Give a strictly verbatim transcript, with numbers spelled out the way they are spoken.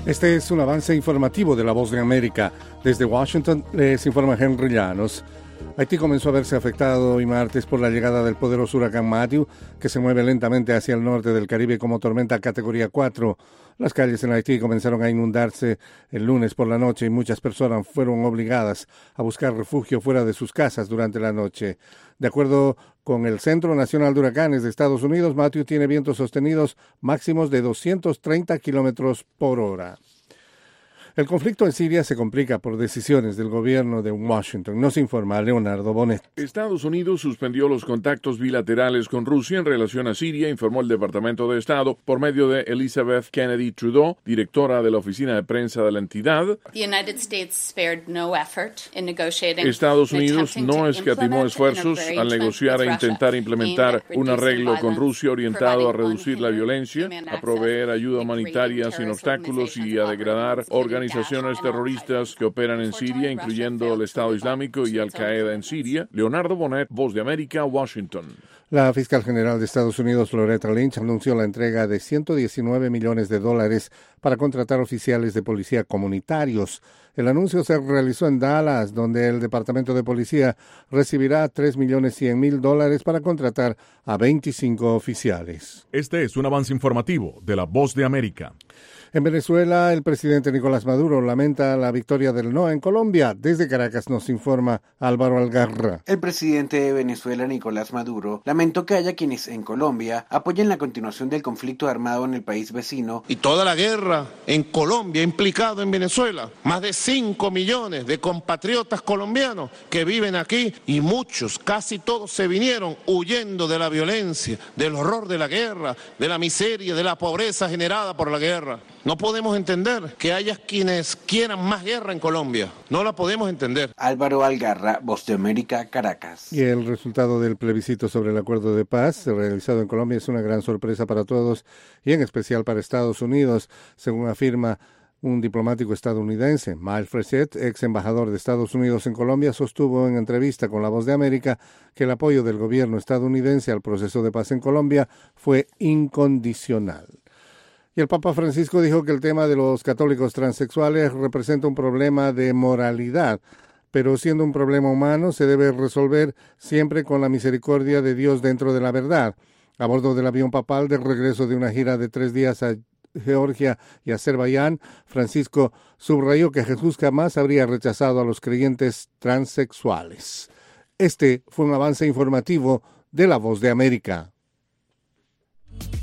Este es un avance informativo de La Voz de América. Desde Washington les informa Henry Llanos. Haití comenzó a verse afectado hoy martes por la llegada del poderoso huracán Matthew, que se mueve lentamente hacia el norte del Caribe como tormenta categoría cuatro. Las calles en Haití comenzaron a inundarse el lunes por la noche y muchas personas fueron obligadas a buscar refugio fuera de sus casas durante la noche. De acuerdo con el Centro Nacional de Huracanes de Estados Unidos, Matthew tiene vientos sostenidos máximos de doscientos treinta kilómetros por hora. El conflicto en Siria se complica por decisiones del gobierno de Washington. Nos informa Leonardo Bonet. Estados Unidos suspendió los contactos bilaterales con Rusia en relación a Siria, informó el Departamento de Estado por medio de Elizabeth Kennedy Trudeau, directora de la oficina de prensa de la entidad. Estados Unidos no escatimó esfuerzos al negociar e intentar implementar un arreglo con Rusia orientado a reducir la violencia, a proveer ayuda humanitaria sin obstáculos y a degradar organizaciones organizaciones terroristas que operan en Siria, incluyendo el Estado Islámico y Al-Qaeda en Siria. Leonardo Bonet, Voz de América, Washington. La fiscal general de Estados Unidos, Loretta Lynch, anunció la entrega de ciento diecinueve millones de dólares para contratar oficiales de policía comunitarios. El anuncio se realizó en Dallas, donde el Departamento de Policía recibirá tres millones cien mil dólares para contratar a veinticinco oficiales. Este es un avance informativo de La Voz de América. En Venezuela, el presidente Nicolás Maduro lamenta la victoria del no en Colombia. Desde Caracas nos informa Álvaro Algarra. El presidente de Venezuela, Nicolás Maduro, lamentó que haya quienes en Colombia apoyen la continuación del conflicto armado en el país vecino. Y toda la guerra en Colombia implicado en Venezuela. Más de cinco millones de compatriotas colombianos que viven aquí y muchos, casi todos se vinieron huyendo de la violencia, del horror de la guerra, de la miseria, de la pobreza generada por la guerra. No podemos entender que haya quienes quieran más guerra en Colombia. No la podemos entender. Álvaro Algarra, Voz de América, Caracas. Y el resultado del plebiscito sobre el acuerdo de paz realizado en Colombia es una gran sorpresa para todos y en especial para Estados Unidos, según afirma un diplomático estadounidense. Mike Frechette, ex embajador de Estados Unidos en Colombia, sostuvo en entrevista con La Voz de América que el apoyo del gobierno estadounidense al proceso de paz en Colombia fue incondicional. Y el Papa Francisco dijo que el tema de los católicos transexuales representa un problema de moralidad, pero siendo un problema humano se debe resolver siempre con la misericordia de Dios dentro de la verdad. A bordo del avión papal de regreso de una gira de tres días a Georgia y Azerbaiyán, Francisco subrayó que Jesús jamás habría rechazado a los creyentes transexuales. Este fue un avance informativo de La Voz de América.